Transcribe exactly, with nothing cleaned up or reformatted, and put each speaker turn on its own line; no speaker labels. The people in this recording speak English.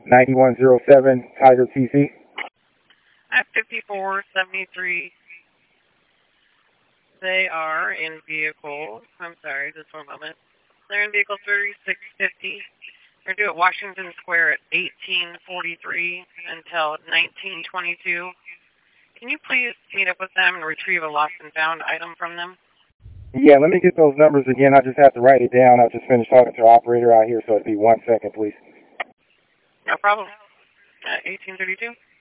ninety-one oh seven Tiger T C.
At fifty-four seventy-three, they are in vehicle, I'm sorry, just one moment. They're in vehicle thirty-six fifty. They're due at Washington Square at eighteen forty-three until nineteen twenty-two. Can you please meet up with them and retrieve a lost and found item from them?
Yeah, let me get those numbers again. I just have to write it down. I just finished talking to the operator out here, so it'll be one second, please.
No problem. At eighteen thirty-two.